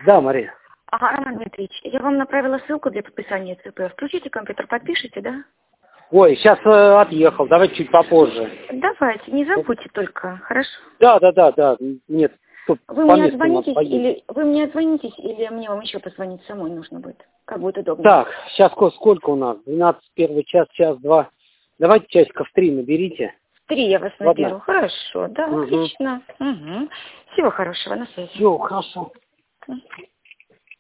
Да, Мария. Ага, Роман Дмитриевич, я вам направила ссылку для подписания ЦП. Включите компьютер, подпишите, да? Ой, сейчас отъехал, давайте чуть попозже. Давайте, не забудьте только, хорошо? Да. Нет, тут Вы по мне месту надо отзвонитесь поесть. или мне вам еще позвонить самой нужно будет? Как будет удобно. Так, сейчас сколько у нас? 12, первый час, час-два. Давайте часиков 3 наберите. 3 я вас Ладно? наберу. Хорошо, да, Угу. отлично. Угу. Всего хорошего, на связи. Все, хорошо.